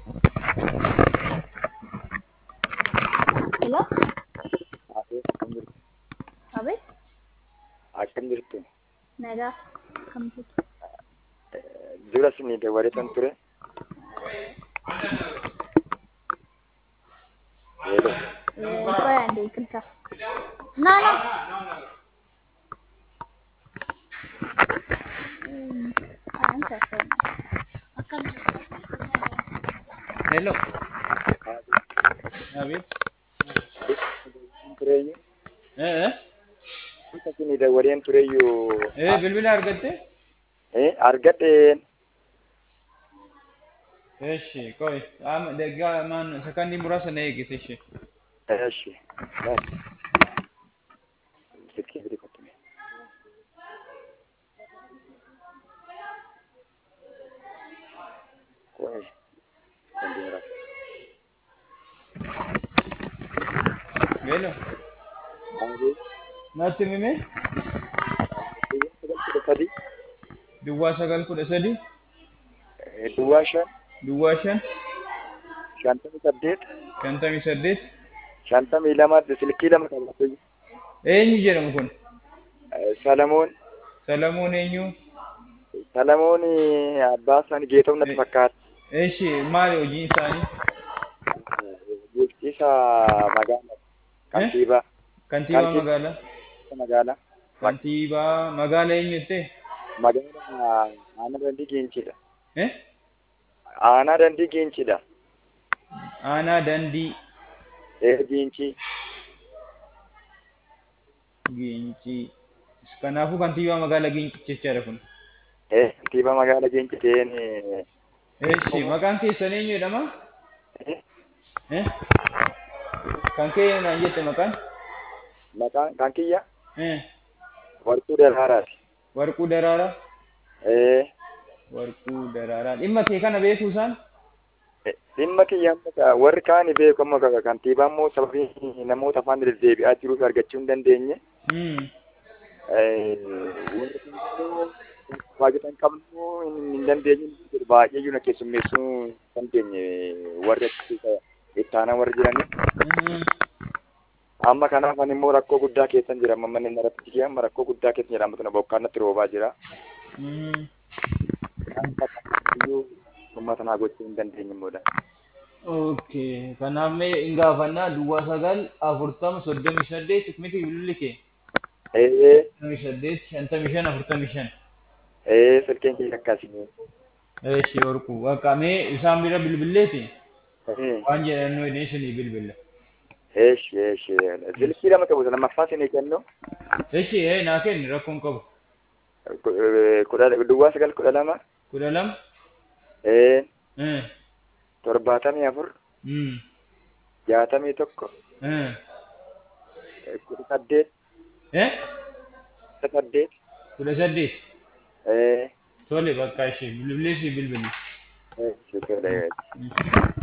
Hello? Ate Abid? akkam jirtu? Nagaa kamtu? Dura isinii dabareetan ture. Hello. Koy ande ikilta. No. Answer phone. Hello. Ate Abid. tureeyyu. Eh? Dura isinii dabareen tureeyyu. Bilbila argatte? Argadheen. Eshi, koy. Degga man sakandi murasa na eegite eshi. Eeshi. Silkii gadi qottime. Koy. Kondiira. Hello. Ate Natti mime? sadi. Duwwaa sagal kudha sadi. Duwwaa shan. Duwwaa shan. 58. 58. 52 silkii lama qabatee. Eenyu jedhamu kun? Salamoon. Salamuun eenyu? Salamoon abbaa isaanii Geetoo natti fakkaata. Eshi, maali hojiin isaanii? Bulchiisa magaalaa. Kantiibaa. Kantiibaa magaalaa. Magaalaa. Kantiibaa magaalaa eenyu jettee? Magaalaa Aanaa Dandii Giinchidha. Eh? Aanaa Dandii Giinchidha. Aanaa Dandii Giinchi. Giinci. Kanaafuu kantiibaa magaalaa Giinci jechaadha kun. Kantiibaa magaalaa Giinchi ta'een. Eshi, maqaan keessan eenyu jedhama? Eh? Kan kee naan jette maqaan? Maqaan kan kiyya Eh? Warquu Daraaraati. Warquu Daraaraa? Warquu Daraaraa. Dhimma kee kana beekuu isaan? Dhimma kiyya warri kaan beeku amma kantiibaan immoo sababii namoota afaan deddeebi'aa jiruuf argachuu hin dandeenye. Baay'atan qabnu hin dandeenye baay'eeyyuu na keessummeessuu hin dandeenye warri itti aanaa warri jiranii. Amma kanaaf ani immoo rakkoo guddaa keessan jira. Amma manni irratti jigee amma rakkoo guddaa keessa jira. Amma tana bokkaan natti roobaa jira. Amma tanaa gochuu hin dandeenye immoodha. Okay. Kanaaf mee hin gaafannaa duwwaa sagal 40 38 miti bilbilli kee? 38 55 45. Silkeen kee akkasii. Eshi Warquu. Bakka mee isaan bira bilbilleeti? Waan jedhannu inni isinii bilbilla. Eeshi. Silkii lama qabu lammaffaa isinii kennu. Eshi naa kenni rakkoon qabu. Duwwaa sagal 12. 12. 74. 61. 18. 18. 18. Tole bakka ishee bilbileessi bilbili. Eeshi.